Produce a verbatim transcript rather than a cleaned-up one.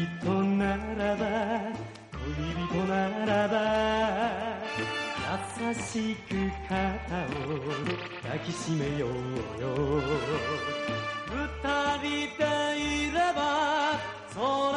人ならば恋人ならば優しく肩を抱きしめようよ。二人でいれば空